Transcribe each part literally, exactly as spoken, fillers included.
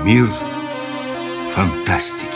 Мир фантастики.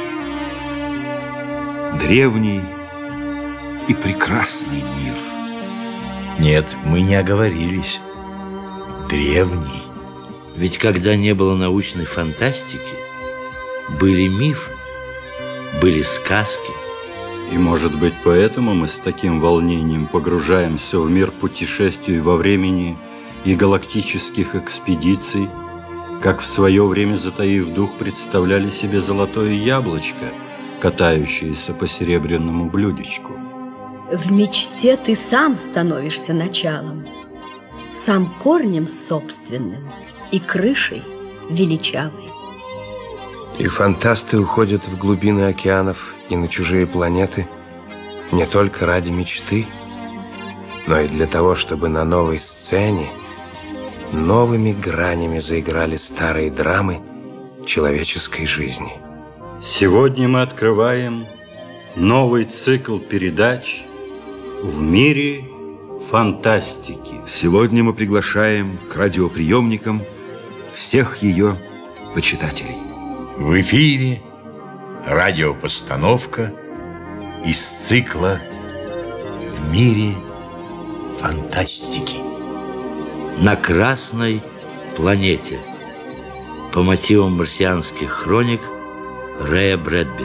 Древний и прекрасный мир. Нет, мы не оговорились. Древний. Ведь когда не было научной фантастики, были мифы, были сказки. И, может быть, поэтому мы с таким волнением погружаемся в мир путешествий во времени и галактических экспедиций, как в свое время, затаив дух, представляли себе золотое яблочко, катающееся по серебряному блюдечку. В мечте ты сам становишься началом, сам корнем собственным и крышей величавой. И фантасты уходят в глубины океанов и на чужие планеты не только ради мечты, но и для того, чтобы на новой сцене новыми гранями заиграли старые драмы человеческой жизни. Сегодня мы открываем новый цикл передач «В мире фантастики». Сегодня мы приглашаем к радиоприемникам всех ее почитателей. В эфире радиопостановка из цикла «В мире фантастики». На Красной планете по мотивам марсианских хроник Рэя Брэдбери.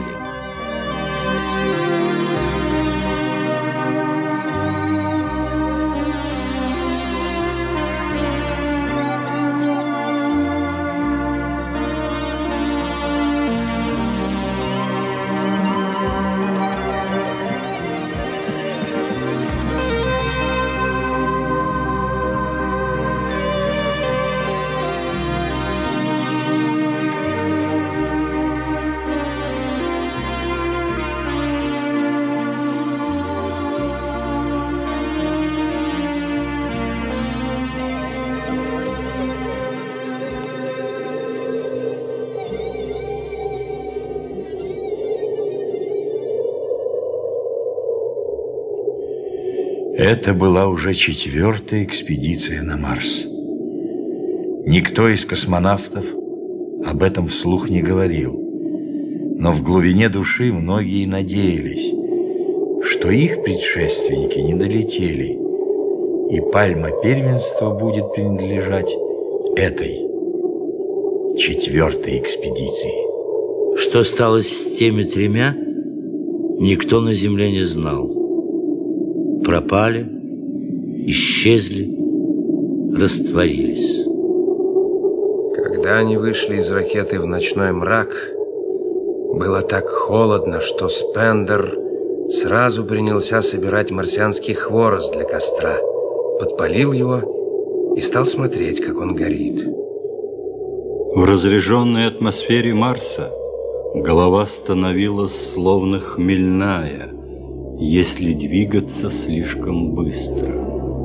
Это была уже четвертая экспедиция на Марс. Никто из космонавтов об этом вслух не говорил, но в глубине души многие надеялись, что их предшественники не долетели, и пальма первенства будет принадлежать этой четвертой экспедиции. Что стало с теми тремя, никто на Земле не знал. Пропали, исчезли, растворились. Когда они вышли из ракеты в ночной мрак, было так холодно, что Спендер сразу принялся собирать марсианский хворост для костра, подпалил его и стал смотреть, как он горит. В разряженной атмосфере Марса голова становилась словно хмельная, если двигаться слишком быстро.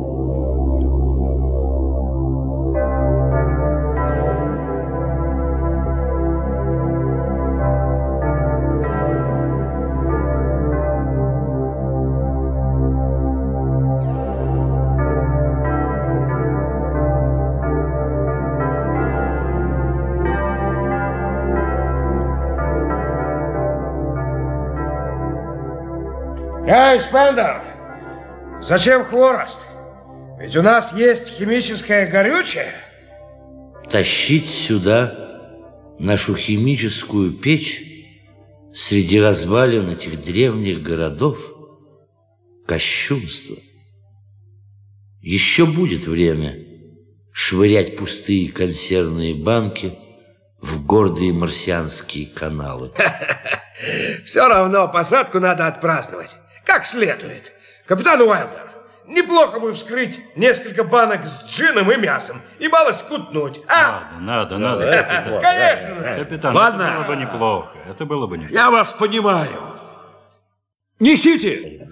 Эй, Спендер, зачем хворост? Ведь у нас есть химическое горючее. Тащить сюда нашу химическую печь среди развалин этих древних городов – кощунство. Еще будет время швырять пустые консервные банки в гордые марсианские каналы. Все равно посадку надо отпраздновать как следует. Капитан Уайлдер, неплохо бы вскрыть несколько банок с джином и мясом и мало скутнуть, а? Надо, надо, надо, капитан. Конечно. Капитан, Ладно. это было бы неплохо. Это было бы неплохо. Я вас понимаю. Несите!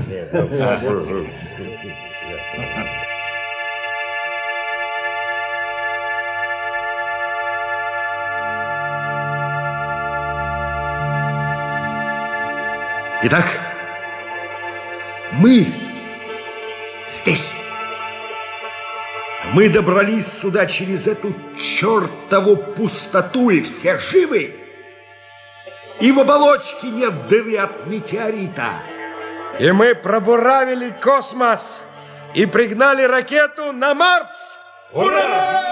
Итак, мы здесь. Мы добрались сюда через эту чертову пустоту, и все живы. И в оболочке нет дыры от метеорита. И мы пробуравили космос и пригнали ракету на Марс. Ура!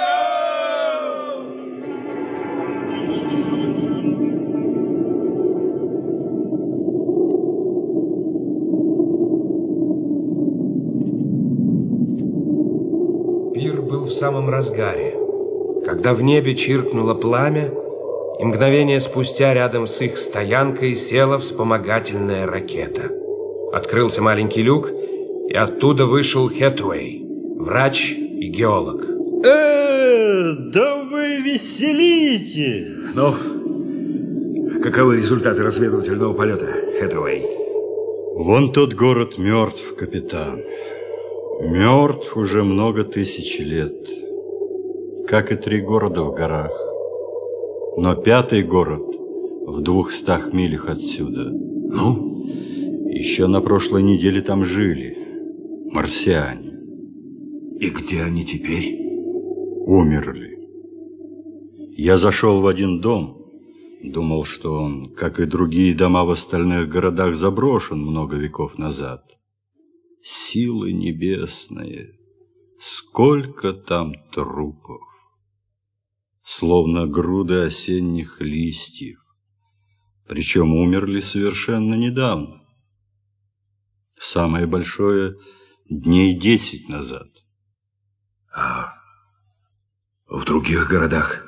Пир был в самом разгаре, когда в небе чиркнуло пламя, и мгновение спустя рядом с их стоянкой села вспомогательная ракета. Открылся маленький люк, и оттуда вышел Хэтуэй, врач и геолог. Э, да вы веселите! Ну, каковы результаты разведывательного полета, Хэтуэй? Вон тот город мертв, капитан. Мертв уже много тысяч лет, как и три города в горах. Но пятый город в двухстах милях отсюда. Ну? Еще на прошлой неделе там жили марсиане. И где они теперь? Умерли. Я зашел в один дом, думал, что он, как и другие дома в остальных городах, заброшен много веков назад. Силы небесные, сколько там трупов, словно груды осенних листьев, причем умерли совершенно недавно. Самое большое – дней десять назад. А в других городах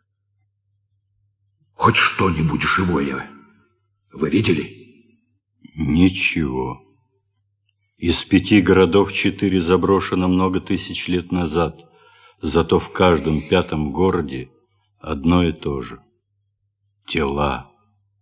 хоть что-нибудь живое вы видели? Ничего. Из пяти городов четыре заброшено много тысяч лет назад, зато в каждом пятом городе одно и то же. Тела.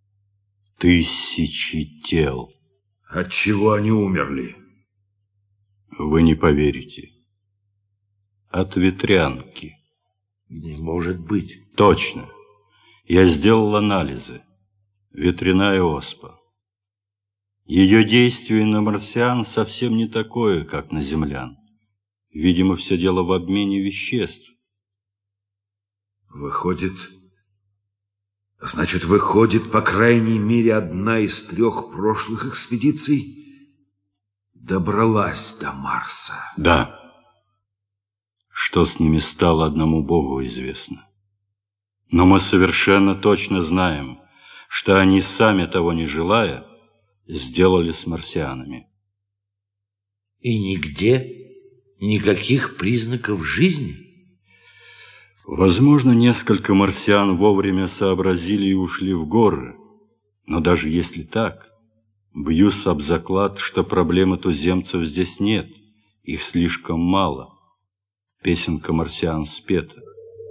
Тысячи тел. От чего они умерли? Вы не поверите. От ветрянки. Не может быть. Точно. Я сделал анализы. Ветряная оспа. Ее действие на марсиан совсем не такое, как на землян. Видимо, все дело в обмене веществ. Выходит, значит, выходит, по крайней мере, одна из трех прошлых экспедиций добралась до Марса. Да. Что с ними стало, одному Богу известно. Но мы совершенно точно знаем, что они, сами того не желая, сделали с марсианами. И нигде никаких признаков жизни? Возможно, несколько марсиан вовремя сообразили и ушли в горы. Но даже если так, бьюсь об заклад, что проблемы туземцев здесь нет. Их слишком мало. Песенка марсиан спета.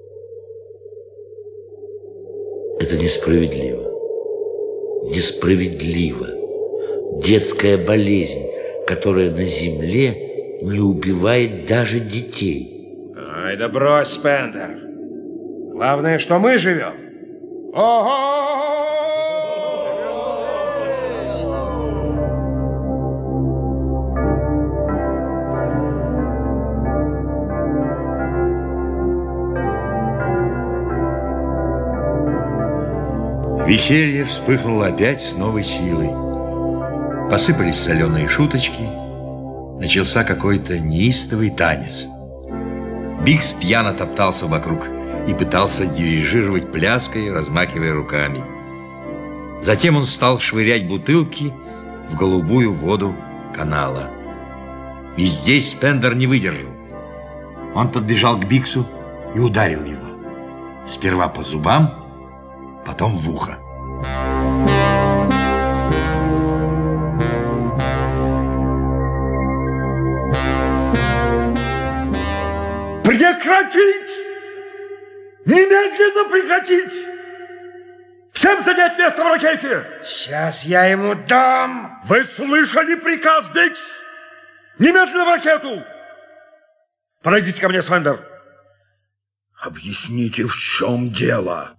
Это несправедливо. Несправедливо. Детская болезнь, которая на Земле не убивает даже детей. Ай, да брось, Спендер. Главное, что мы живем. Ого! Веселье вспыхнуло опять с новой силой. Посыпались соленые шуточки. Начался какой-то неистовый танец. Бикс пьяно топтался вокруг и пытался дирижировать пляской, размахивая руками. Затем он стал швырять бутылки в голубую воду канала. И здесь Спендер не выдержал. Он подбежал к Биксу и ударил его. Сперва по зубам, потом в ухо. Прекратить! Немедленно прекратить! Всем занять место в ракете! Сейчас я ему дам! Вы слышали приказ, Бикс? Немедленно в ракету! Подойдите ко мне, Спендер. Объясните, в чем дело?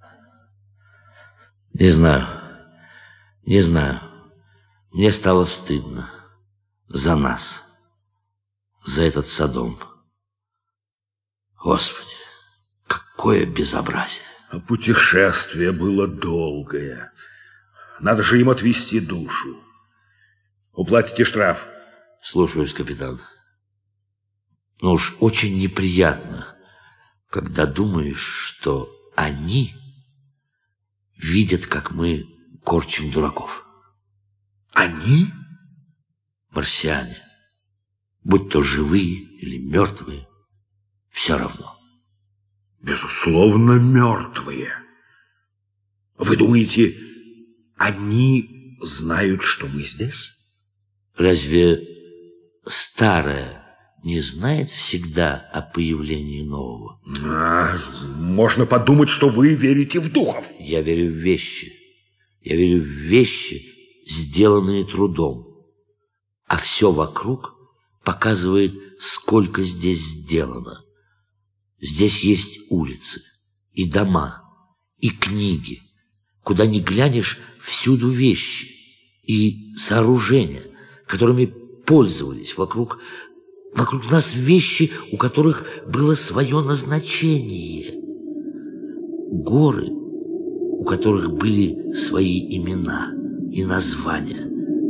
Не знаю. Не знаю. Мне стало стыдно. За нас. За этот Содом. Господи, какое безобразие! А путешествие было долгое. Надо же им отвести душу. Уплатите штраф. Слушаюсь, капитан. Но уж очень неприятно, когда думаешь, что они видят, как мы корчим дураков. Они? Марсиане. Будь то живые или мертвые, все равно. Безусловно, мертвые. Вы думаете, они знают, что мы здесь? Разве старое не знает всегда о появлении нового? А, можно подумать, что вы верите в духов. Я верю в вещи. Я верю в вещи, сделанные трудом. А все вокруг показывает, сколько здесь сделано. Здесь есть улицы, и дома, и книги. Куда ни глянешь, всюду вещи и сооружения, которыми пользовались вокруг, вокруг нас вещи, у которых было свое назначение. Горы, у которых были свои имена и названия.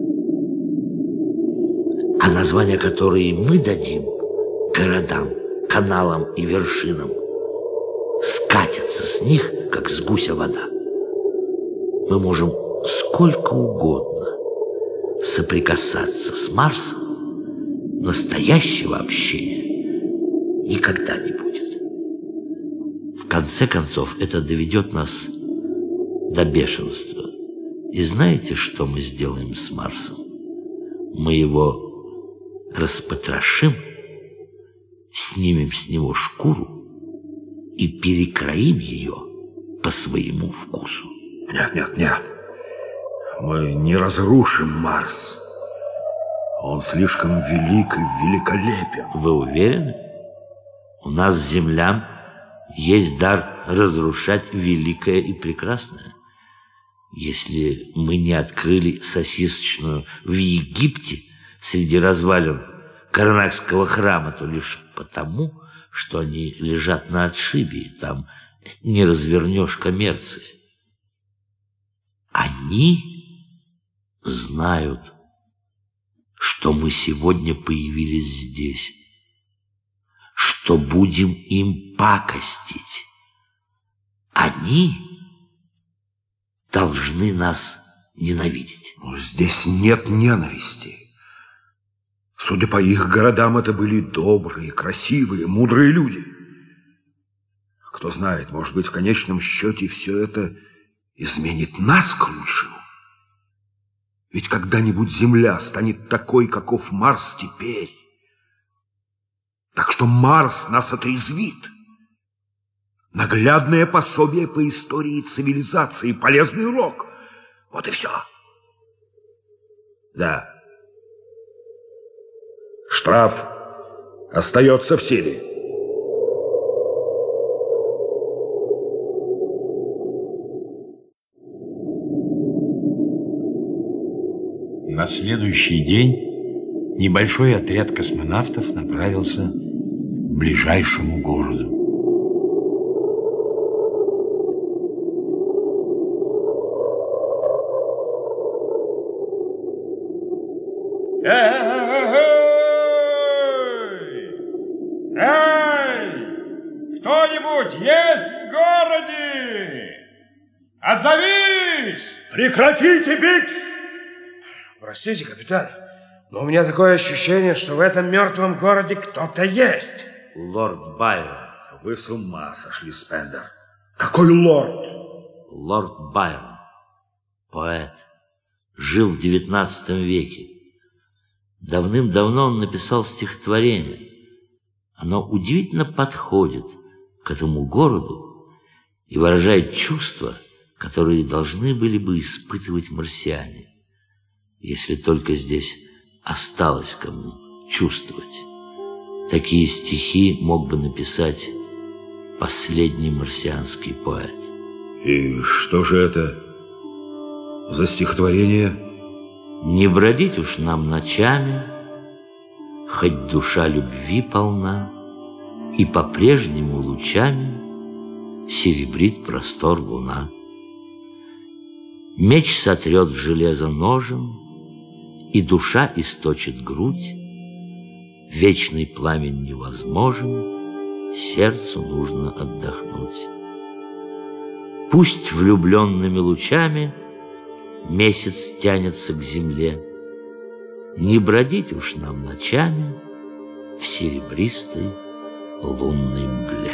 А названия, которые мы дадим городам, каналам и вершинам, скатятся с них, как с гуся вода. Мы можем сколько угодно соприкасаться с Марсом, настоящего общения никогда не будет. В конце концов, это доведет нас до бешенства. И знаете, что мы сделаем с Марсом? Мы его распотрошим, снимем с него шкуру и перекроим ее по своему вкусу. Нет, нет, нет. Мы не разрушим Марс. Он слишком велик и великолепен. Вы уверены? У нас, землян, есть дар разрушать великое и прекрасное. Если мы не открыли сосисочную в Египте среди развалин Карнакского храма, то лишь потому, что они лежат на отшибе, и там не развернешь коммерции. Они знают, что мы сегодня появились здесь, что будем им пакостить. Они должны нас ненавидеть. Но здесь нет ненависти. Судя по их городам, это были добрые, красивые, мудрые люди. Кто знает, может быть, в конечном счете все это изменит нас к лучшему. Ведь когда-нибудь Земля станет такой, каков Марс теперь. Так что Марс нас отрезвит. Наглядное пособие по истории цивилизации, полезный урок. Вот и все. Да. Штраф остается в силе. На следующий день небольшой отряд космонавтов направился к ближайшему городу. Кто-нибудь есть в городе? Отзовись! Прекратите бить! Простите, капитан, но у меня такое ощущение, что в этом мертвом городе кто-то есть. Лорд Байрон. Вы с ума сошли, Спендер. Какой лорд? Лорд Байрон, поэт, жил в девятнадцатом веке. Давным-давно он написал стихотворение. Оно удивительно подходит к этому городу и выражает чувства, которые должны были бы испытывать марсиане, если только здесь осталось кому чувствовать. Такие стихи мог бы написать последний марсианский поэт. И что же это за стихотворение? Не бродить уж нам ночами, хоть душа любви полна, и по-прежнему лучами серебрит простор луна. Меч сотрет в железо ножем, и душа источит грудь. Вечный пламень невозможен, сердцу нужно отдохнуть. Пусть влюбленными лучами месяц тянется к земле, не бродить уж нам ночами в серебристой лунной мгле.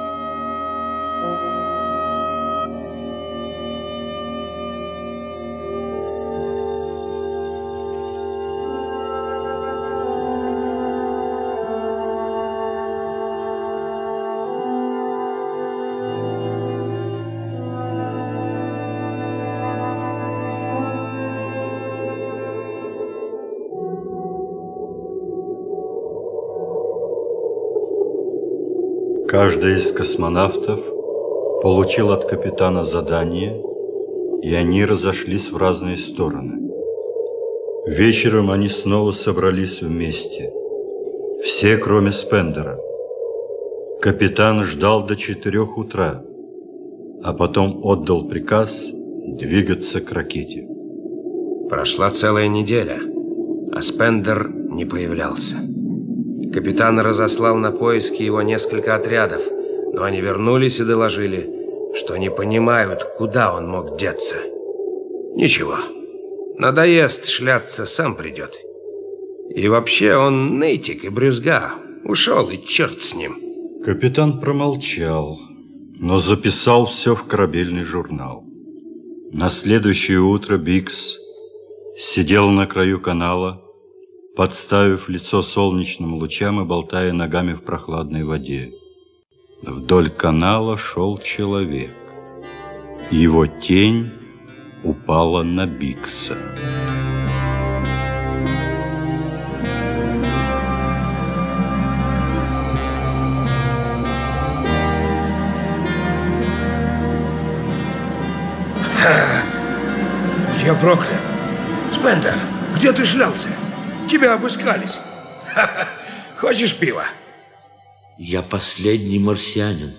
Каждый из космонавтов получил от капитана задание, и они разошлись в разные стороны. Вечером они снова собрались вместе. Все, кроме Спендера. Капитан ждал до четырех утра, а потом отдал приказ двигаться к ракете. Прошла целая неделя, а Спендер не появлялся. Капитан разослал на поиски его несколько отрядов, но они вернулись и доложили, что не понимают, куда он мог деться. Ничего, надоест шляться, сам придет. И вообще он нытик и брюзга, ушел, и черт с ним. Капитан промолчал, но записал все в корабельный журнал. На следующее утро Бикс сидел на краю канала, подставив лицо солнечным лучам и болтая ногами в прохладной воде. Вдоль канала шел человек. Его тень упала на Бикса. Я проклят. Спендер, где ты шлялся? Тебя обыскались. Хочешь пива? Я последний марсианин.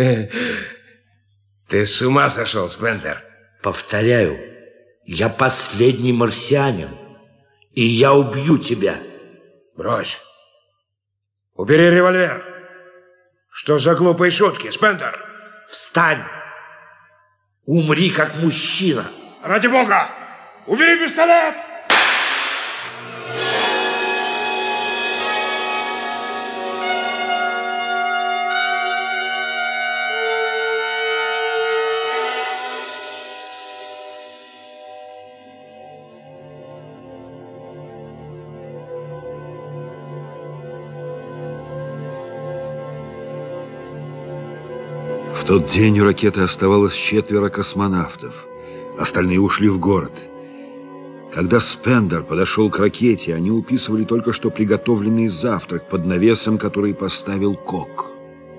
Ты с ума сошел, Спендер? Повторяю, я последний марсианин, и я убью тебя. Брось. Убери револьвер. Что за глупые шутки, Спендер? Встань. Умри как мужчина. Ради бога, убери пистолет! В тот день у ракеты оставалось четверо космонавтов. Остальные ушли в город. Когда Спендер подошел к ракете, они уписывали только что приготовленный завтрак под навесом, который поставил Кок.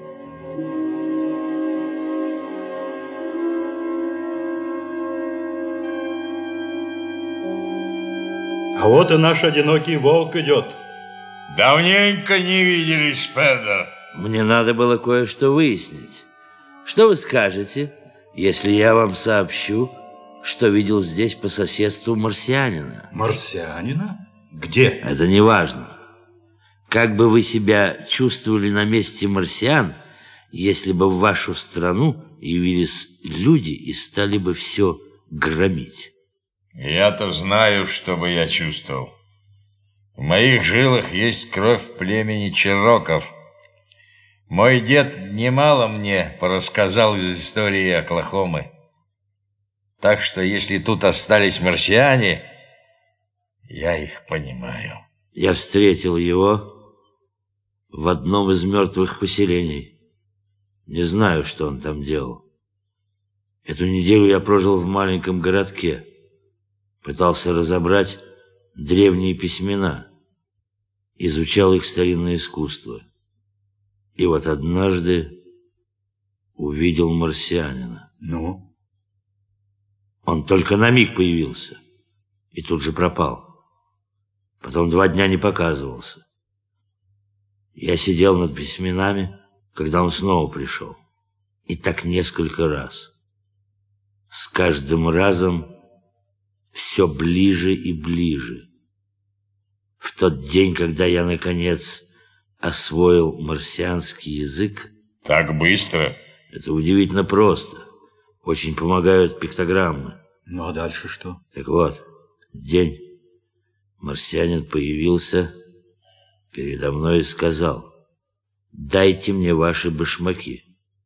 А вот и наш одинокий волк идет. Давненько не виделись, Спендер. Мне надо было кое-что выяснить. Что вы скажете, если я вам сообщу, что видел здесь по соседству марсианина? Марсианина? Где? Это не важно. Как бы вы себя чувствовали на месте марсиан, если бы в вашу страну явились люди и стали бы все громить? Я-то знаю, что бы я чувствовал. В моих жилах есть кровь племени чероков. Мой дед немало мне порассказал из истории Оклахомы. Так что, если тут остались марсиане, я их понимаю. Я встретил его в одном из мертвых поселений. Не знаю, что он там делал. Эту неделю я прожил в маленьком городке. Пытался разобрать древние письмена. Изучал их старинное искусство. И вот однажды увидел марсианина. Ну? Он только на миг появился и тут же пропал. Потом два дня не показывался. Я сидел над письменами, когда он снова пришел. И так несколько раз. С каждым разом все ближе и ближе. В тот день, когда я, наконец, освоил марсианский язык... Так быстро? Это удивительно просто. Очень помогают пиктограммы. Ну, а дальше что? Так вот, день марсианин появился передо мной и сказал: «Дайте мне ваши башмаки».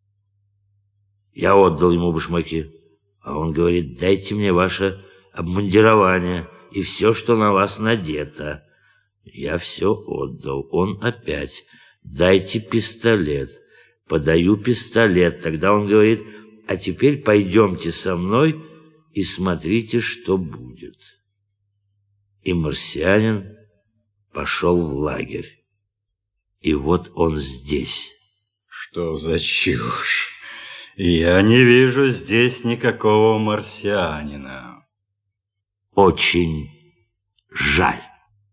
Я отдал ему башмаки, а он говорит: «Дайте мне ваше обмундирование и все, что на вас надето». Я все отдал. Он опять: «Дайте пистолет». Подаю пистолет. Тогда он говорит: «А теперь пойдемте со мной и смотрите, что будет». И марсианин пошел в лагерь. И вот он здесь. Что за чушь? Я не вижу здесь никакого марсианина. Очень жаль.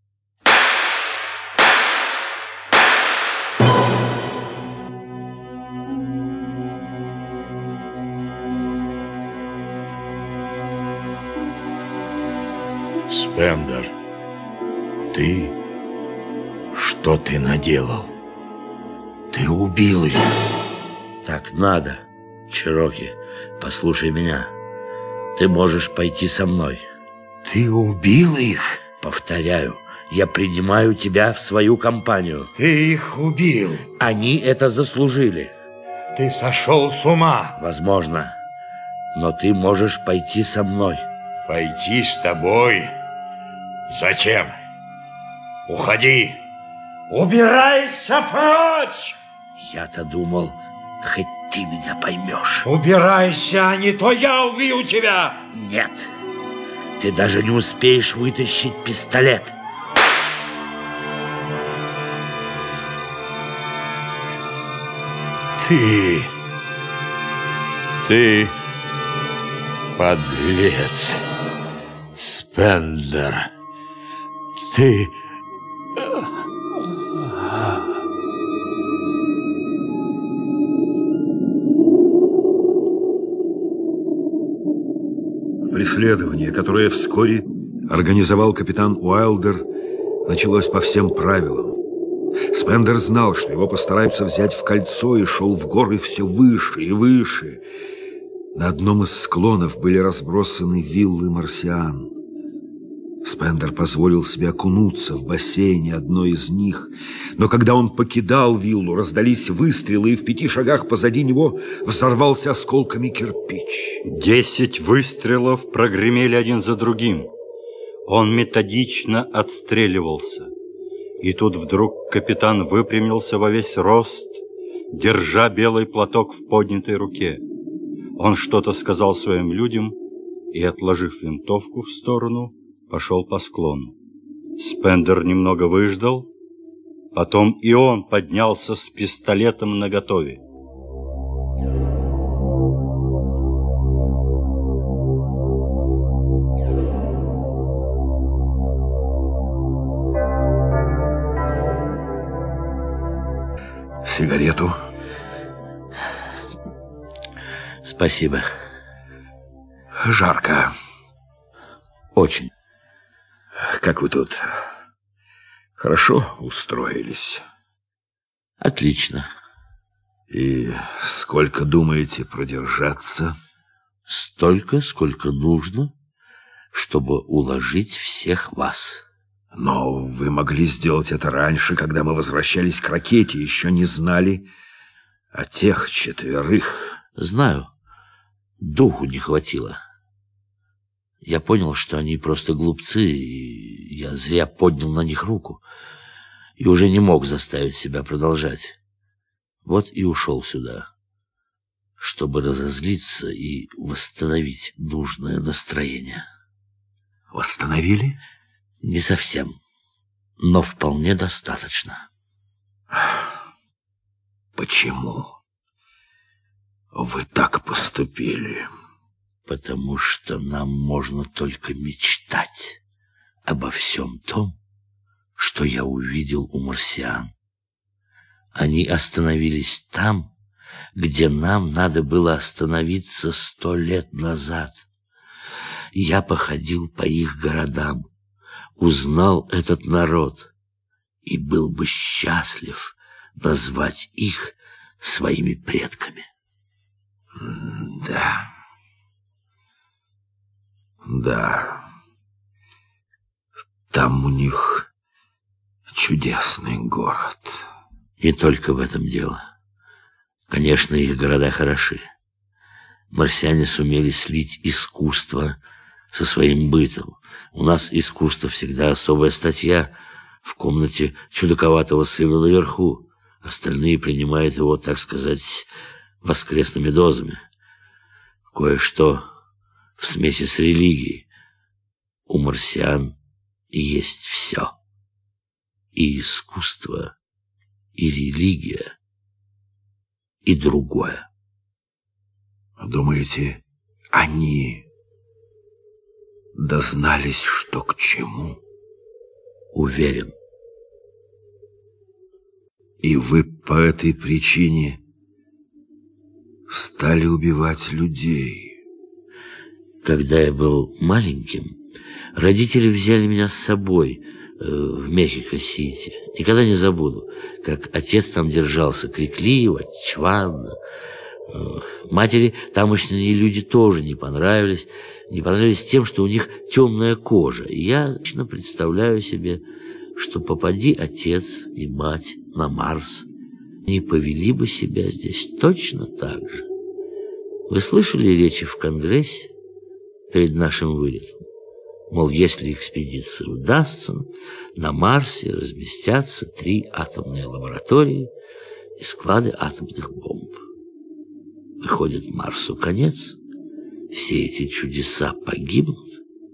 Спендер, ты... Что ты наделал? Ты убил их. Так надо, Чероки, послушай меня. Ты можешь пойти со мной. Ты убил их? Повторяю, я принимаю тебя в свою компанию. Ты их убил. Они это заслужили. Ты сошел с ума. Возможно, но ты можешь пойти со мной. Пойти с тобой? Зачем? Уходи. Убирайся прочь! Я-то думал, хоть ты меня поймешь. Убирайся, а не то я убью тебя! Нет, ты даже не успеешь вытащить пистолет. Ты... Ты... подлец, Спендер. Ты... Преследование, которое вскоре организовал капитан Уайлдер, началось по всем правилам. Спендер знал, что его постараются взять в кольцо, и шел в горы все выше и выше. На одном из склонов были разбросаны виллы марсиан. Спендер позволил себе окунуться в бассейне одной из них, но когда он покидал виллу, раздались выстрелы, и в пяти шагах позади него взорвался осколками кирпич. Десять выстрелов прогремели один за другим. Он методично отстреливался. И тут вдруг капитан выпрямился во весь рост, держа белый платок в поднятой руке. Он что-то сказал своим людям и, отложив винтовку в сторону, пошел по склону. Спендер немного выждал, потом и он поднялся с пистолетом наготове. Сигарету? Спасибо. Жарко. Очень. Как вы тут? Хорошо устроились? Отлично. И сколько думаете продержаться? Столько, сколько нужно, чтобы уложить всех вас. Но вы могли сделать это раньше, когда мы возвращались к ракете, еще не знали о тех четверых. Знаю. Духу не хватило. Я понял, что они просто глупцы, и я зря поднял на них руку. И уже не мог заставить себя продолжать. Вот и ушел сюда, чтобы разозлиться и восстановить нужное настроение. Восстановили? Не совсем, но вполне достаточно. Почему вы так поступили? Потому что нам можно только мечтать обо всем том, что я увидел у марсиан. Они остановились там, где нам надо было остановиться сто лет назад. Я походил по их городам, узнал этот народ и был бы счастлив назвать их своими предками. Да. Да. Там у них чудесный город. Не только в этом дело. Конечно, их города хороши. Марсиане сумели слить искусство со своим бытом. У нас искусство всегда особая статья. В комнате чудаковатого сына наверху. Остальные принимают его, так сказать, воскресными дозами. Кое-что в смеси с религией. У марсиан есть все. И искусство, и религия, и другое. Думаете, они дознались, что к чему? Уверен. И вы по этой причине стали убивать людей? Когда я был маленьким, родители взяли меня с собой э, в Мехико-Сити. Никогда не забуду, как отец там держался крикливо, чванно. Э, матери тамошние люди тоже не понравились. Не понравились тем, что у них темная кожа. И я лично представляю себе, что попади отец и мать на Марс, не повели бы себя здесь точно так же. Вы слышали речи в Конгрессе перед нашим вылетом? Мол, если экспедиция удастся, на Марсе разместятся три атомные лаборатории и склады атомных бомб. Выходит, Марсу конец, все эти чудеса погибнут.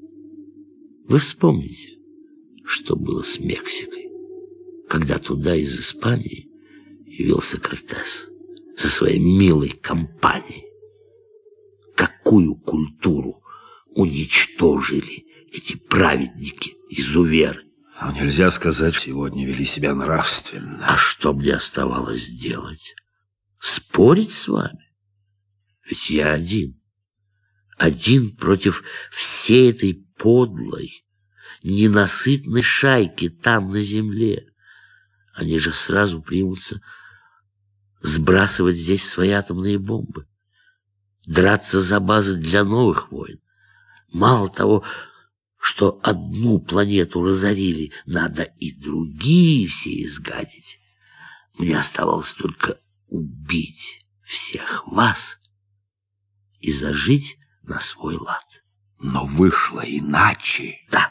Вы вспомните, что было с Мексикой, когда туда из Испании явился Кортес со своей милой компанией. Какую культуру уничтожили эти праведники-изуверы! Но нельзя сказать, сегодня вели себя нравственно. А что мне оставалось делать? Спорить с вами? Ведь я один. Один против всей этой подлой, ненасытной шайки там, на земле. Они же сразу примутся сбрасывать здесь свои атомные бомбы, драться за базы для новых войн. Мало того, что одну планету разорили, надо и другие все изгадить. Мне оставалось только убить всех вас и зажить на свой лад. Но вышло иначе. Да.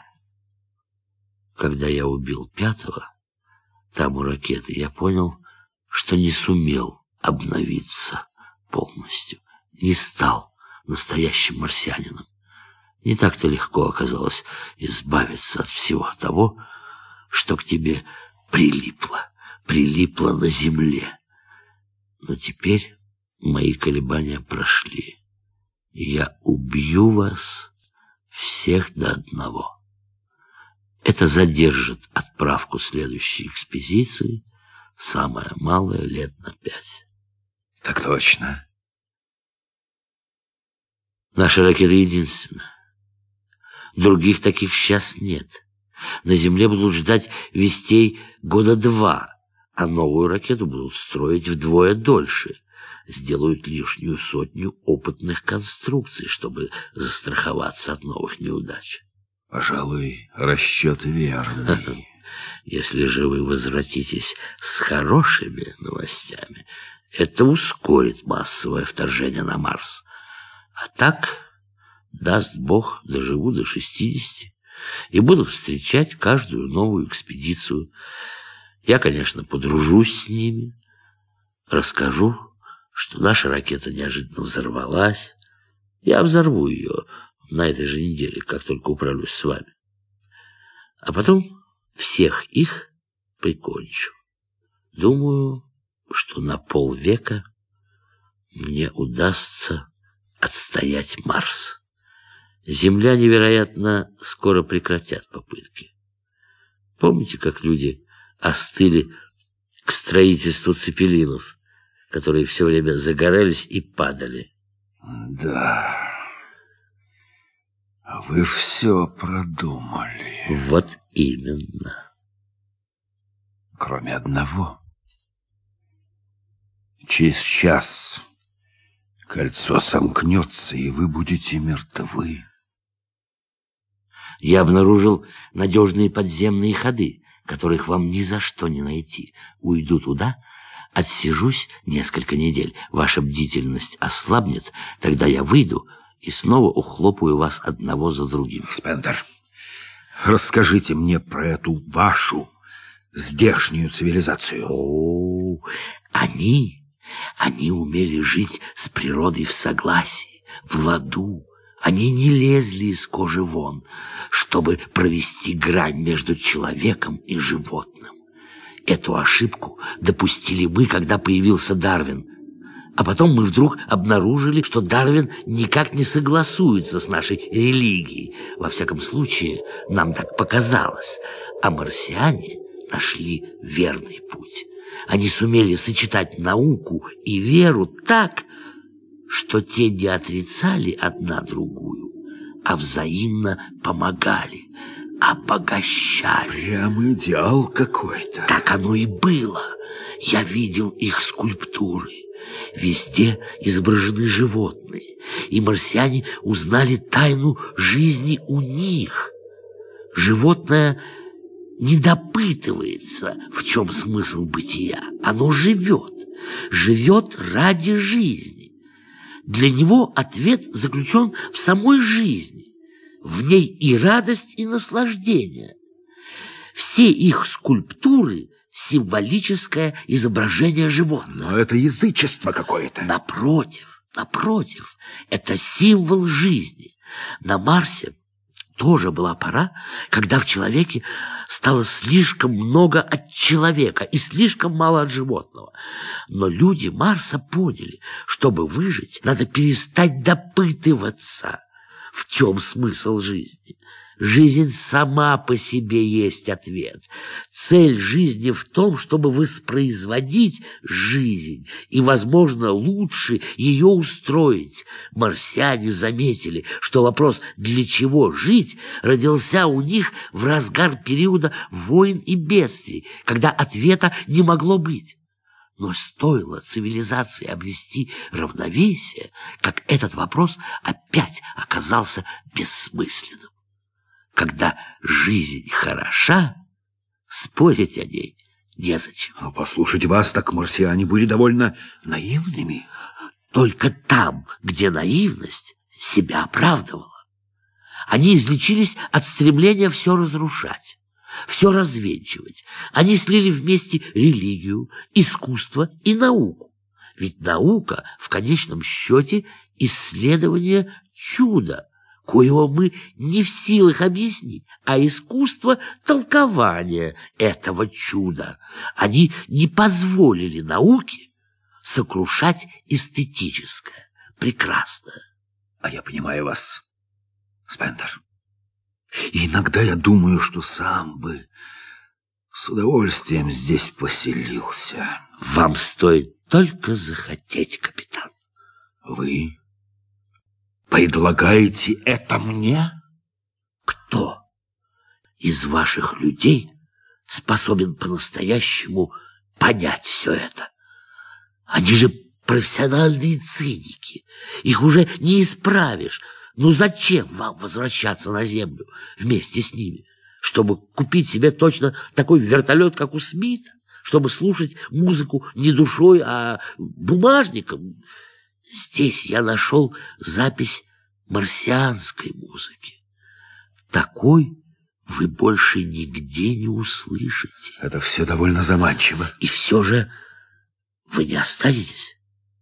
Когда я убил пятого, там у ракеты, я понял, что не сумел обновиться полностью, не стал настоящим марсианином. Не так-то легко оказалось избавиться от всего того, что к тебе прилипло, прилипло на земле. Но теперь мои колебания прошли, и я убью вас всех до одного. Это задержит отправку следующей экспедиции, самое малое лет на пять. Так точно. Наша ракета единственная. Других таких сейчас нет. На Земле будут ждать вестей года два, а новую ракету будут строить вдвое дольше. Сделают лишнюю сотню опытных конструкций, чтобы застраховаться от новых неудач. Пожалуй, расчет верный. Если же вы возвратитесь с хорошими новостями, это ускорит массовое вторжение на Марс. А так, даст Бог, доживу до шестидесяти и буду встречать каждую новую экспедицию. Я, конечно, подружусь с ними, расскажу, что наша ракета неожиданно взорвалась. Я взорву ее на этой же неделе, как только управлюсь с вами. А потом всех их прикончу. Думаю, что на полвека мне удастся отстоять Марс. Земляне, вероятно, скоро прекратят попытки. Помните, как люди остыли к строительству цепелинов, которые все время загорались и падали. Да, вы все продумали. Вот именно. Кроме одного. Через час кольцо сомкнется, и вы будете мертвы. Я обнаружил надежные подземные ходы, которых вам ни за что не найти. Уйду туда, отсижусь несколько недель. Ваша бдительность ослабнет, тогда я выйду и снова ухлопаю вас одного за другим. Спендер, расскажите мне про эту вашу здешнюю цивилизацию. О, они, они умели жить с природой в согласии, в ладу. Они не лезли из кожи вон, чтобы провести грань между человеком и животным. Эту ошибку допустили мы, когда появился Дарвин. А потом мы вдруг обнаружили, что Дарвин никак не согласуется с нашей религией. Во всяком случае, нам так показалось. А марсиане нашли верный путь. Они сумели сочетать науку и веру так, что те не отрицали одна другую, а взаимно помогали, обогащали. Прямо идеал какой-то. Так оно и было. Я видел их скульптуры. Везде изображены животные, и марсиане узнали тайну жизни у них. Животное не допытывается, в чем смысл бытия. Оно живет, живет ради жизни. Для него ответ заключен в самой жизни, в ней и радость, и наслаждение. Все их скульптуры – символическое изображение животного. Но это язычество какое-то. Напротив, напротив, это символ жизни. На Марсе тоже была пора, когда в человеке стало слишком много от человека и слишком мало от животного. Но люди Марса поняли, чтобы выжить, надо перестать допытываться, в чем смысл жизни. Жизнь сама по себе есть ответ. Цель жизни в том, чтобы воспроизводить жизнь и, возможно, лучше ее устроить. Марсиане заметили, что вопрос «для чего жить?» родился у них в разгар периода войн и бедствий, когда ответа не могло быть. Но стоило цивилизации обрести равновесие, как этот вопрос опять оказался бессмысленным. Когда жизнь хороша, спорить о ней незачем. Но послушать вас, так марсиане были довольно наивными. Только там, где наивность себя оправдывала. Они излечились от стремления все разрушать, все развенчивать. Они слили вместе религию, искусство и науку. Ведь наука, в конечном счете, исследование чуда, коего мы не в силах объяснить, а искусство толкования этого чуда. Они не позволили науке сокрушать эстетическое, прекрасное. А я понимаю вас, Спендер. И иногда я думаю, что сам бы с удовольствием здесь поселился. Вам стоит только захотеть, капитан. Вы предлагаете это мне? Кто из ваших людей способен по-настоящему понять все это? Они же профессиональные циники. Их уже не исправишь. Ну зачем вам возвращаться на Землю вместе с ними? Чтобы купить себе точно такой вертолет, как у Смита? Чтобы слушать музыку не душой, а бумажником? Здесь я нашел запись марсианской музыки. Такой вы больше нигде не услышите. Это все довольно заманчиво. И все же вы не останетесь?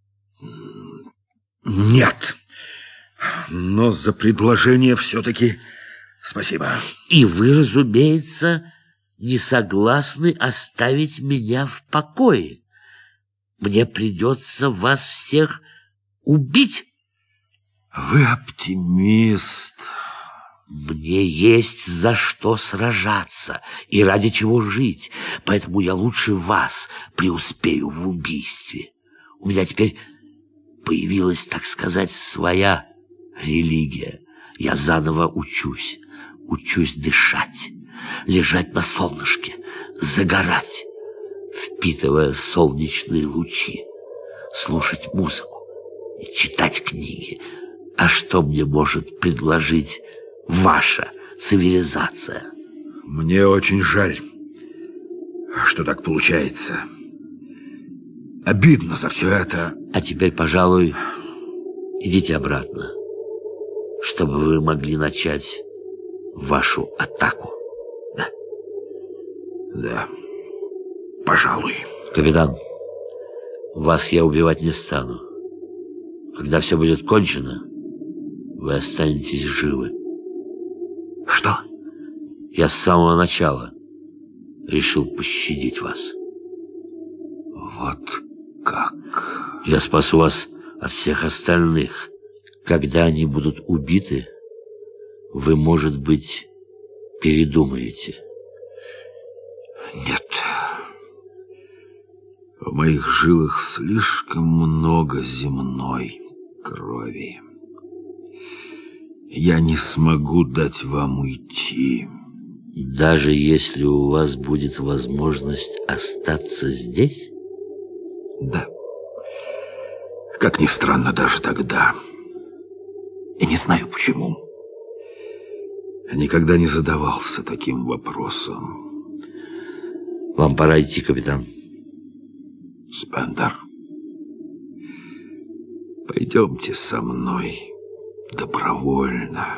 Нет. Но за предложение все-таки спасибо. И вы, разумеется, не согласны оставить меня в покое. Мне придется вас всех убить. Вы оптимист. Мне есть за что сражаться и ради чего жить, поэтому я лучше вас преуспею в убийстве. У меня теперь появилась, так сказать, своя религия. Я заново учусь, учусь дышать, лежать на солнышке, загорать, впитывая солнечные лучи, слушать музыку и читать книги. А что мне может предложить ваша цивилизация? Мне очень жаль, что так получается. Обидно за все это. А теперь, пожалуй, идите обратно, чтобы вы могли начать вашу атаку. Да. Да, пожалуй. Капитан, вас я убивать не стану. Когда все будет кончено, вы останетесь живы. Что? Я с самого начала решил пощадить вас. Вот как? Я спасу вас от всех остальных. Когда они будут убиты, вы, может быть, передумаете. Нет. В моих жилах слишком много земной крови. Я не смогу дать вам уйти. Даже если у вас будет возможность остаться здесь? Да. Как ни странно, даже тогда. И не знаю почему. Я никогда не задавался таким вопросом. Вам пора идти, капитан. Спендер, пойдемте со мной добровольно.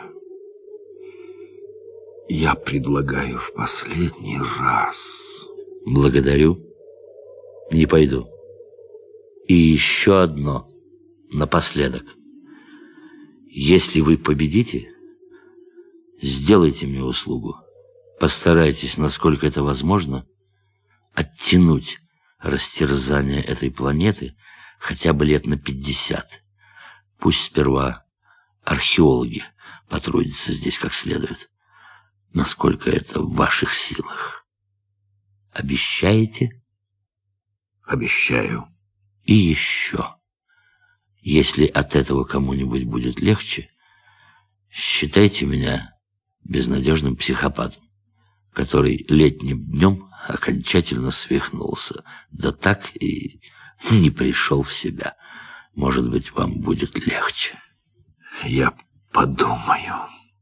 Я предлагаю в последний раз. Благодарю. Не пойду. И еще одно напоследок. Если вы победите, сделайте мне услугу. Постарайтесь, насколько это возможно, оттянуть растерзание этой планеты хотя бы лет на пятьдесят. Пусть сперва археологи потрудятся здесь как следует. Насколько это в ваших силах. Обещаете? Обещаю. И еще. Если от этого кому-нибудь будет легче, считайте меня безнадежным психопатом, который летним днем окончательно свихнулся, да так и не пришел в себя. Может быть, вам будет легче. Я подумаю.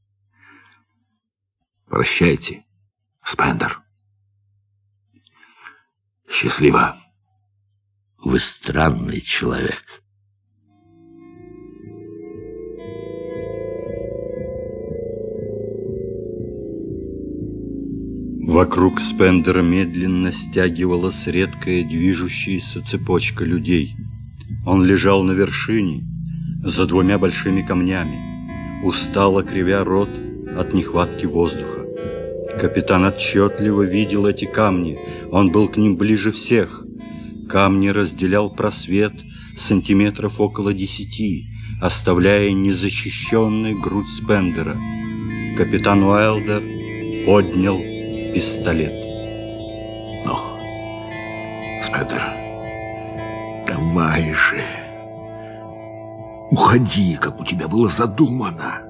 Прощайте, Спендер. Счастливо. Вы странный человек. Вокруг Спендера медленно стягивалась редкая движущаяся цепочка людей. Он лежал на вершине, за двумя большими камнями, устало кривя рот от нехватки воздуха. Капитан отчетливо видел эти камни, он был к ним ближе всех. Камни разделял просвет сантиметров около десяти, оставляя незащищенной грудь Спендера. Капитан Уайлдер поднял пистолет. Ну, Спендер, давай же. Уходи, как у тебя было задумано.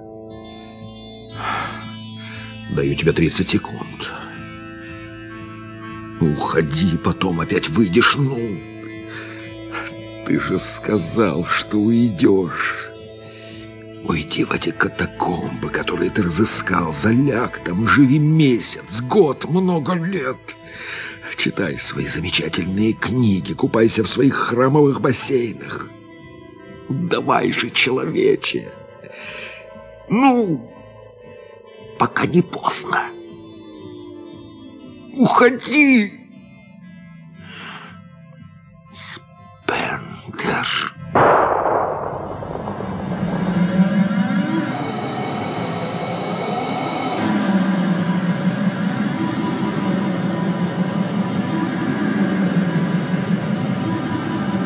Даю тебе тридцать секунд. Уходи, потом опять выйдешь. Ну, ты же сказал, что уйдешь. Уйди в эти катакомбы, которые ты разыскал, заляг там и живи месяц, год, много лет. Читай свои замечательные книги, купайся в своих храмовых бассейнах. Давай же, человече. Ну, пока не поздно. Уходи. Спендер.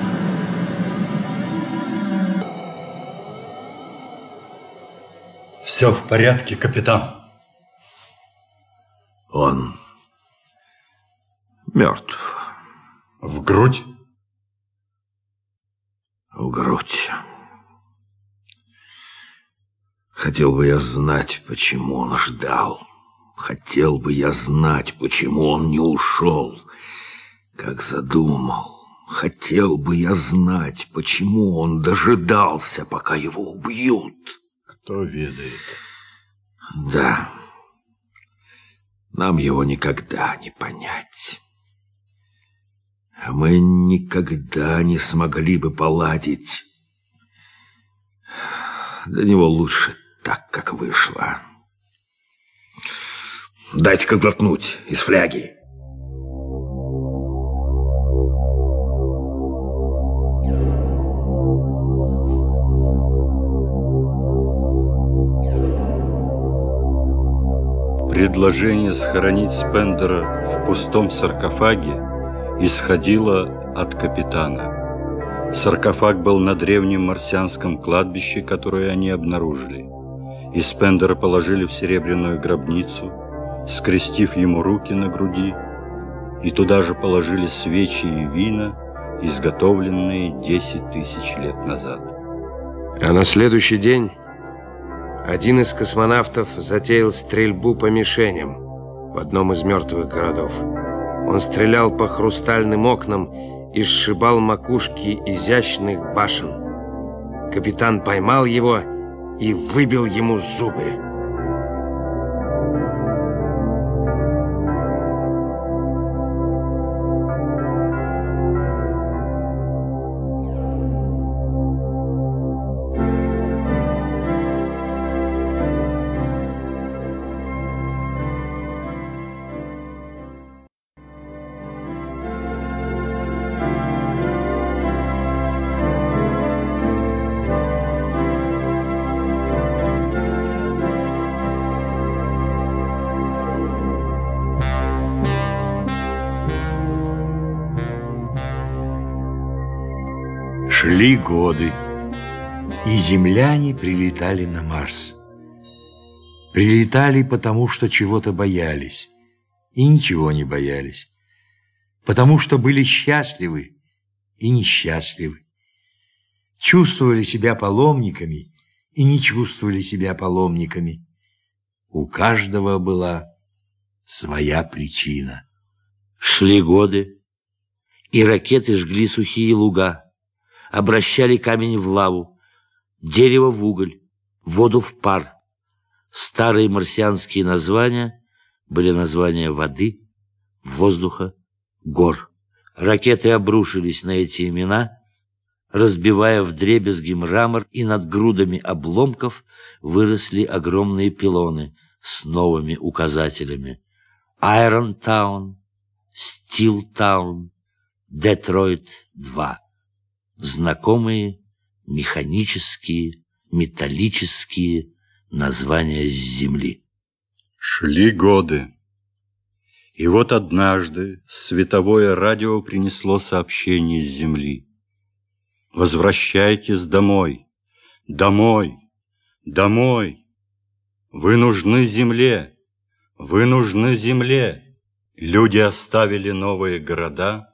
В Все в порядке, капитан. Он мертв. В грудь? В грудь. Хотел бы я знать, почему он ждал. Хотел бы я знать, почему он не ушел, как задумал. Хотел бы я знать, почему он дожидался, пока его убьют. Кто ведает? Да, нам его никогда не понять. А мы никогда не смогли бы поладить. Для него лучше так, как вышло. Дайте-ка глотнуть из фляги. Предложение схоронить Спендера в пустом саркофаге исходило от капитана. Саркофаг был на древнем марсианском кладбище, которое они обнаружили. И Спендера положили в серебряную гробницу, скрестив ему руки на груди, и туда же положили свечи и вина, изготовленные десять тысяч лет назад. А на следующий день один из космонавтов затеял стрельбу по мишеням в одном из мертвых городов. Он стрелял по хрустальным окнам и сшибал макушки изящных башен. Капитан поймал его и выбил ему зубы. Шли годы, и земляне прилетали на Марс. Прилетали потому, что чего-то боялись, и ничего не боялись. Потому что были счастливы и несчастливы. Чувствовали себя паломниками и не чувствовали себя паломниками. У каждого была своя причина. Шли годы, и ракеты жгли сухие луга, обращали камень в лаву, дерево в уголь, воду в пар. Старые марсианские названия были названия воды, воздуха, гор. Ракеты обрушились на эти имена, разбивая вдребезги мрамор, и над грудами обломков выросли огромные пилоны с новыми указателями: Айронтаун, Стилтаун, Детройт-два. Знакомые механические, металлические названия с земли. Шли годы. И вот однажды световое радио принесло сообщение с земли. Возвращайтесь домой, домой, домой. Вы нужны земле, вы нужны земле. Люди оставили новые города,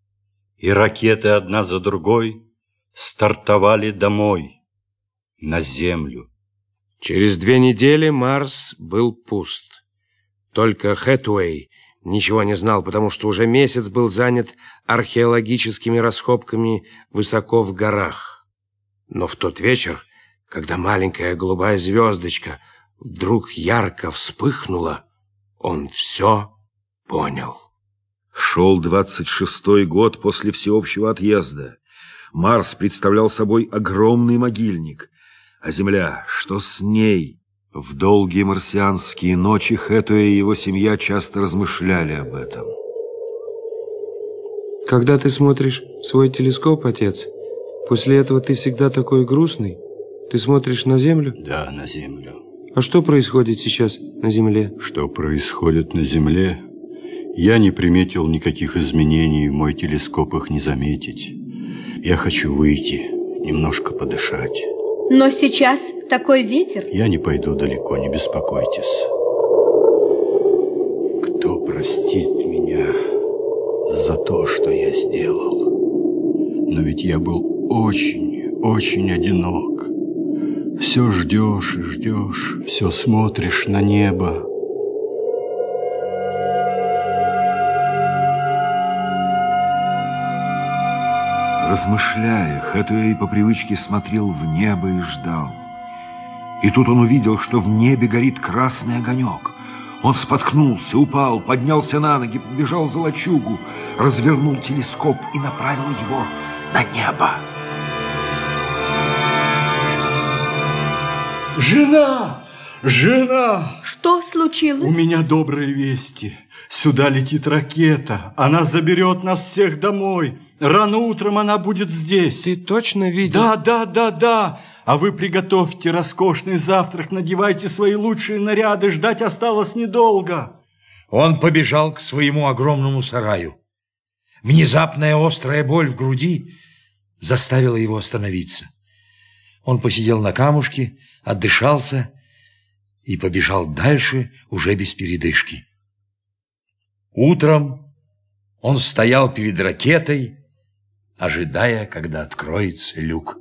и ракеты одна за другой стартовали домой, на Землю. Через две недели Марс был пуст. Только Хэтуэй ничего не знал, потому что уже месяц был занят археологическими раскопками высоко в горах. Но в тот вечер, когда маленькая голубая звездочка вдруг ярко вспыхнула, он все понял. Шел двадцать шестой год после всеобщего отъезда. Марс представлял собой огромный могильник. А Земля, что с ней? В долгие марсианские ночи Хэтуэй и его семья часто размышляли об этом. Когда ты смотришь в свой телескоп, отец, после этого ты всегда такой грустный? Ты смотришь на Землю? Да, на Землю. А что происходит сейчас на Земле? Что происходит на Земле? Я не приметил никаких изменений, мой телескоп их не заметить. Я хочу выйти, немножко подышать. Но сейчас такой ветер. Я не пойду далеко, не беспокойтесь. Кто простит меня за то, что я сделал? Но ведь я был очень, очень одинок. Все ждешь и ждешь, все смотришь на небо. Размышляя, Хэтуэй по привычке смотрел в небо и ждал. И тут он увидел, что в небе горит красный огонек. Он споткнулся, упал, поднялся на ноги, побежал за лачугу, развернул телескоп и направил его на небо. Жена! Жена! Что случилось? У меня добрые вести. Сюда летит ракета. Она заберет нас всех домой. Рано утром она будет здесь. Ты точно видел? Да, да, да, да. А вы приготовьте роскошный завтрак, надевайте свои лучшие наряды. Ждать осталось недолго. Он побежал к своему огромному сараю. Внезапная острая боль в груди заставила его остановиться. Он посидел на камушке, отдышался и побежал дальше уже без передышки. Утром он стоял перед ракетой, ожидая, когда откроется люк.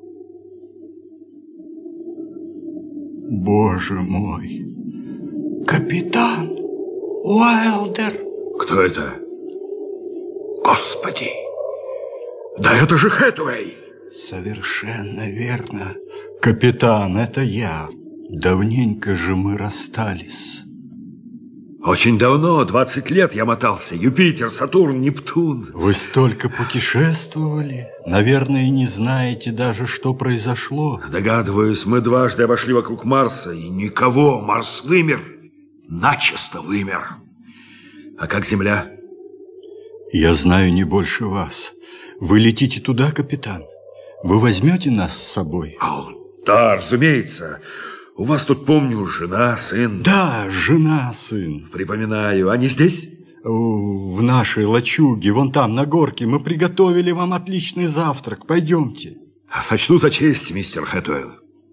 Боже мой! Капитан Уайлдер! Кто это? Господи! Да это же Хэтуэй! Совершенно верно. Капитан, это я. Давненько же мы расстались. Очень давно, двадцать лет я мотался. Юпитер, Сатурн, Нептун. Вы столько путешествовали. Наверное, не знаете даже, что произошло. Догадываюсь, мы дважды обошли вокруг Марса, и никого. Марс вымер. Начисто вымер. А как Земля? Я знаю не больше вас. Вы летите туда, капитан? Вы возьмете нас с собой? А, да, разумеется. У вас тут, помню, жена, сын. Да, жена, сын. Припоминаю. Они здесь? В нашей лачуге, вон там, на горке. Мы приготовили вам отличный завтрак. Пойдемте. Сочту за честь, мистер Хэтуэй.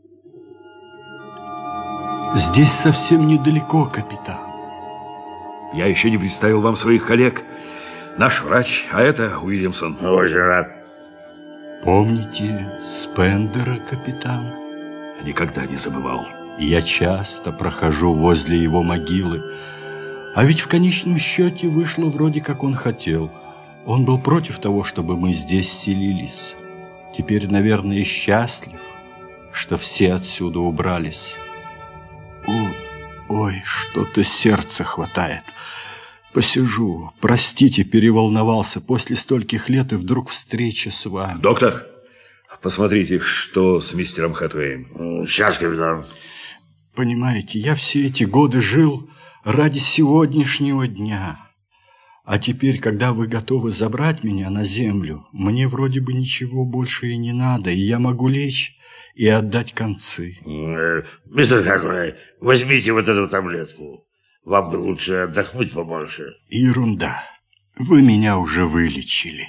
Здесь совсем недалеко, капитан. Я еще не представил вам своих коллег. Наш врач, а это Уильямсон. Очень рад. Помните Спендера, капитан? Никогда не забывал. Я часто прохожу возле его могилы. А ведь в конечном счете вышло вроде как он хотел. Он был против того, чтобы мы здесь селились. Теперь, наверное, счастлив, что все отсюда убрались. О, ой, что-то сердце хватает. Посижу. Простите, переволновался. После стольких лет и вдруг встреча с вами. Доктор, посмотрите, что с мистером Хэтуэем. Сейчас, капитан. Понимаете, я все эти годы жил ради сегодняшнего дня. А теперь, когда вы готовы забрать меня на землю, мне вроде бы ничего больше и не надо, и я могу лечь и отдать концы. Мистер Хэтуэй, возьмите вот эту таблетку. Вам бы лучше отдохнуть побольше. Ерунда. Вы меня уже вылечили.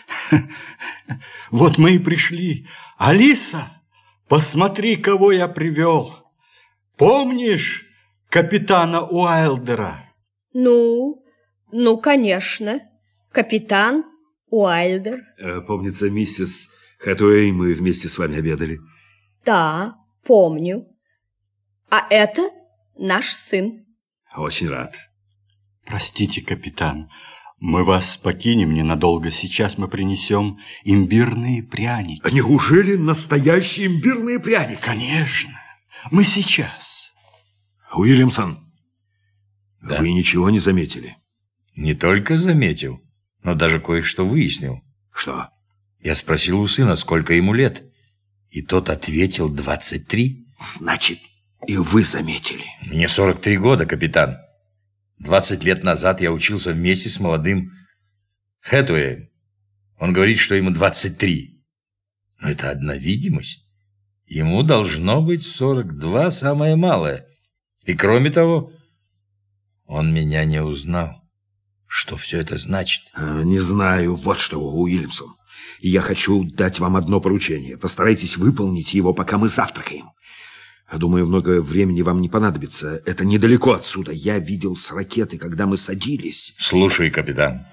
Вот мы и пришли. Алиса, посмотри, кого я привел. Помнишь капитана Уайлдера? Ну, ну, конечно. Капитан Уайлдер. Помнится, миссис Хэтуэй, мы вместе с вами обедали. Да, помню. А это наш сын. Очень рад. Простите, капитан, мы вас покинем ненадолго. Сейчас мы принесем имбирные пряники. Неужели настоящие имбирные пряники? Конечно. Мы сейчас. Уильямсон, да. Вы ничего не заметили? Не только заметил, но даже кое-что выяснил. Что? Я спросил у сына, сколько ему лет, и тот ответил двадцать три. Значит, и вы заметили. Мне сорок три года, капитан. двадцать лет назад я учился вместе с молодым Хэтуэем. Он говорит, что ему двадцать три. Но это одна видимость. Ему должно быть сорок два, самое малое. И кроме того, он меня не узнал. Что все это значит? Не знаю. Вот что, Уильямсон. И я хочу дать вам одно поручение. Постарайтесь выполнить его, пока мы завтракаем. Думаю, много времени вам не понадобится. Это недалеко отсюда. Я видел с ракеты, когда мы садились. Слушай, капитан.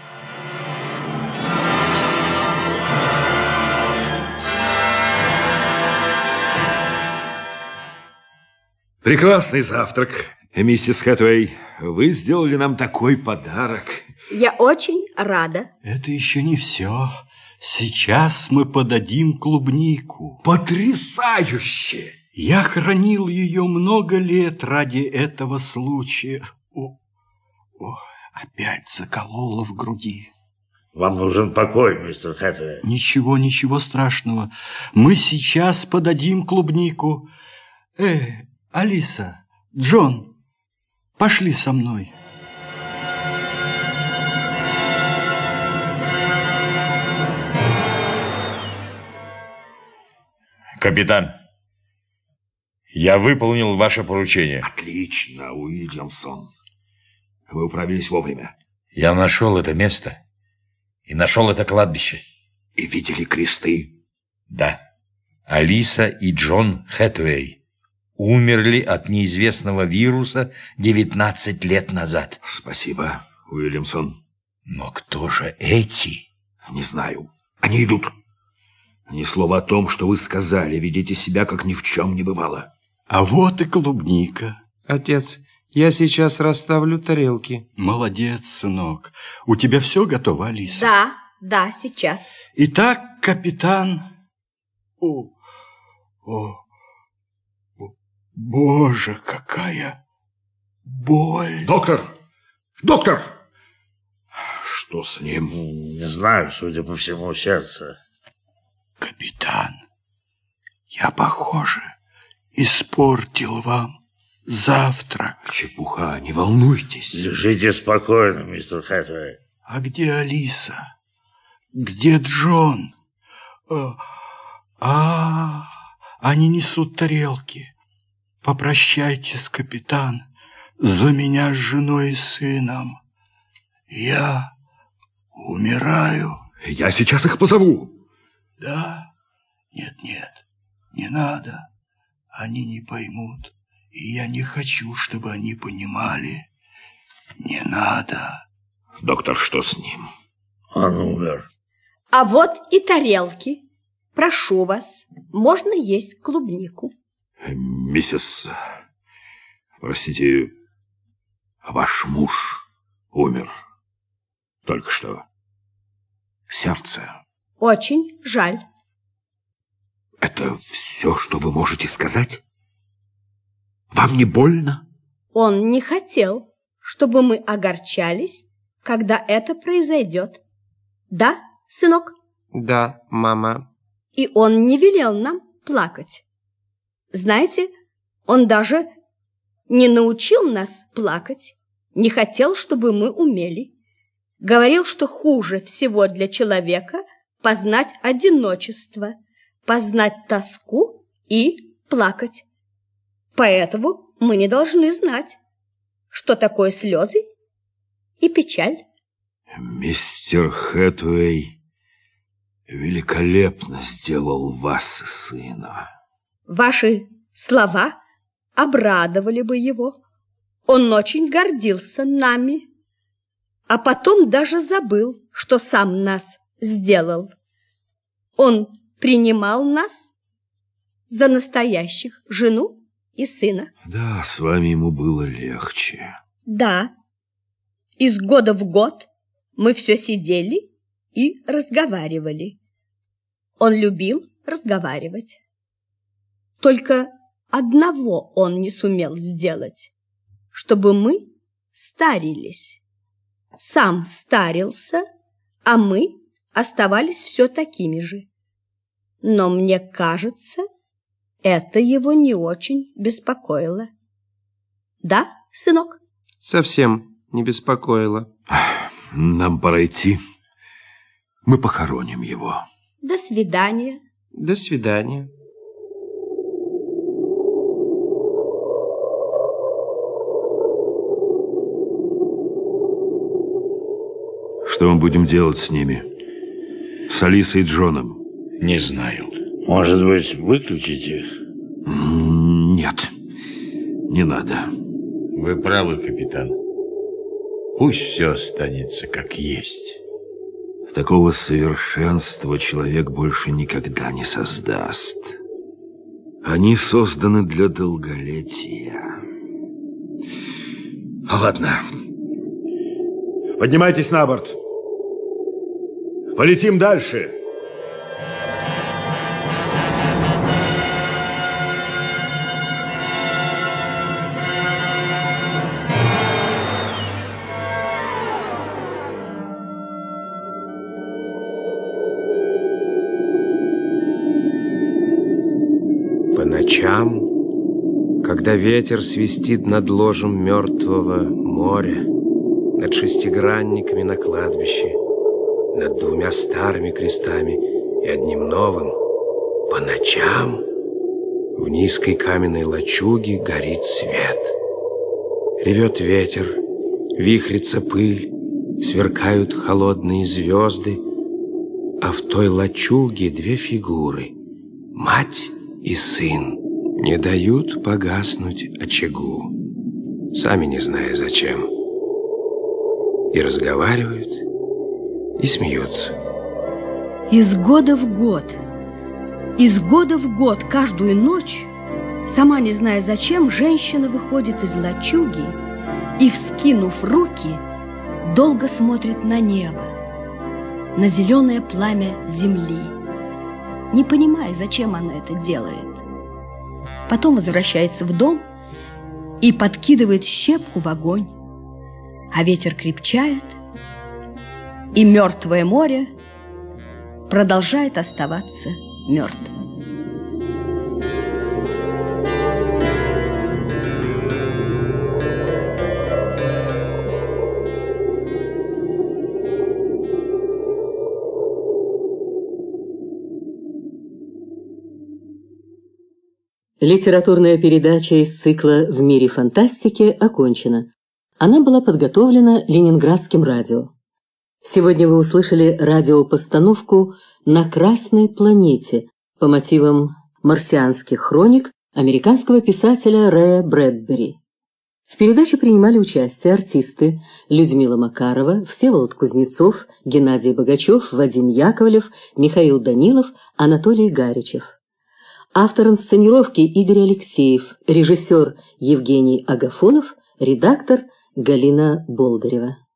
Прекрасный завтрак, миссис Хэтэуэй. Вы сделали нам такой подарок. Я очень рада. Это еще не все. Сейчас мы подадим клубнику. Потрясающе! Я хранил ее много лет ради этого случая. О, о, опять закололо в груди. Вам нужен покой, мистер Хэтэуэй. Ничего, ничего страшного. Мы сейчас подадим клубнику. Эй, Алиса, Джон, пошли со мной. Капитан, я выполнил ваше поручение. Отлично, Уильямсон. Вы управились вовремя. Я нашел это место и нашел это кладбище. И видели кресты? Да. Алиса и Джон Хэтэуэй умерли от неизвестного вируса девятнадцать лет назад. Спасибо, Уильямсон. Но кто же эти? Не знаю. Они идут. Ни слова о том, что вы сказали. Ведите себя, как ни в чем не бывало. А вот и клубника. Отец, я сейчас расставлю тарелки. Молодец, сынок. У тебя все готово, Алиса? Да, да, сейчас. Итак, капитан... О, о, о, боже, какая боль. Доктор! Доктор! Что с ним? Не знаю, судя по всему, сердце. Капитан, я, похоже, испортил вам завтрак. Чепуха, не волнуйтесь. Лежите спокойно, мистер Хэтэуэй. А где Алиса? Где Джон? А, а, они несут тарелки. Попрощайтесь, капитан, за меня с женой и сыном. Я умираю. Я сейчас их позову. Да? Нет, нет, не надо. Они не поймут. И я не хочу, чтобы они понимали. Не надо. Доктор, что с ним? Он умер. А вот и тарелки. Прошу вас, можно есть клубнику. Миссис... Простите, ваш муж умер только что. Сердце. Очень жаль. Это все, что вы можете сказать? Вам не больно? Он не хотел, чтобы мы огорчались, когда это произойдет. Да, сынок? Да, мама. И он не велел нам плакать. Знаете, он даже не научил нас плакать, не хотел, чтобы мы умели. Говорил, что хуже всего для человека познать одиночество, познать тоску и плакать. Поэтому мы не должны знать, что такое слезы и печаль. Мистер Хэтэуэй великолепно сделал вас, сына. Ваши слова обрадовали бы его. Он очень гордился нами, а потом даже забыл, что сам нас сделал. Он принимал нас за настоящих жену и сына. Да, с вами ему было легче. Да, из года в год мы все сидели и разговаривали. Он любил разговаривать. Только одного он не сумел сделать, чтобы мы старились. Сам старился, а мы оставались все такими же. Но мне кажется, это его не очень беспокоило. Да, сынок? Совсем не беспокоило. Нам пора идти. Мы похороним его. До свидания. До свидания. Что мы будем делать с ними? С с Алисой и Джоном? Не знаю. Может быть, выключить их? Нет, не надо. Вы правы, капитан. Пусть все останется как есть. Такого совершенства человек больше никогда не создаст. Они созданы для долголетия. Ладно. Поднимайтесь на борт. Полетим дальше. По ночам, когда ветер свистит над ложем мертвого моря, над шестигранниками на кладбище, над двумя старыми крестами и одним новым, по ночам в низкой каменной лачуге горит свет. Ревет ветер, вихрится пыль, сверкают холодные звезды, а в той лачуге две фигуры — мать и сын, не дают погаснуть очагу, сами не зная зачем. И разговаривают, и смеются. Из года в год, из года в год, каждую ночь, сама не зная зачем, женщина выходит из лачуги и, вскинув руки, долго смотрит на небо, на зеленое пламя земли, не понимая, зачем она это делает. Потом возвращается в дом и подкидывает щепку в огонь, а ветер крепчает, и мертвое море продолжает оставаться мертвым. Литературная передача из цикла «В мире фантастики» окончена. Она была подготовлена Ленинградским радио. Сегодня вы услышали радиопостановку «На Красной планете» по мотивам марсианских хроник американского писателя Рэя Брэдбери. В передаче принимали участие артисты Людмила Макарова, Всеволод Кузнецов, Геннадий Богачев, Вадим Яковлев, Михаил Данилов, Анатолий Гаричев. Автор инсценировки Игорь Алексеев, режиссер Евгений Агафонов, редактор Галина Болдырева.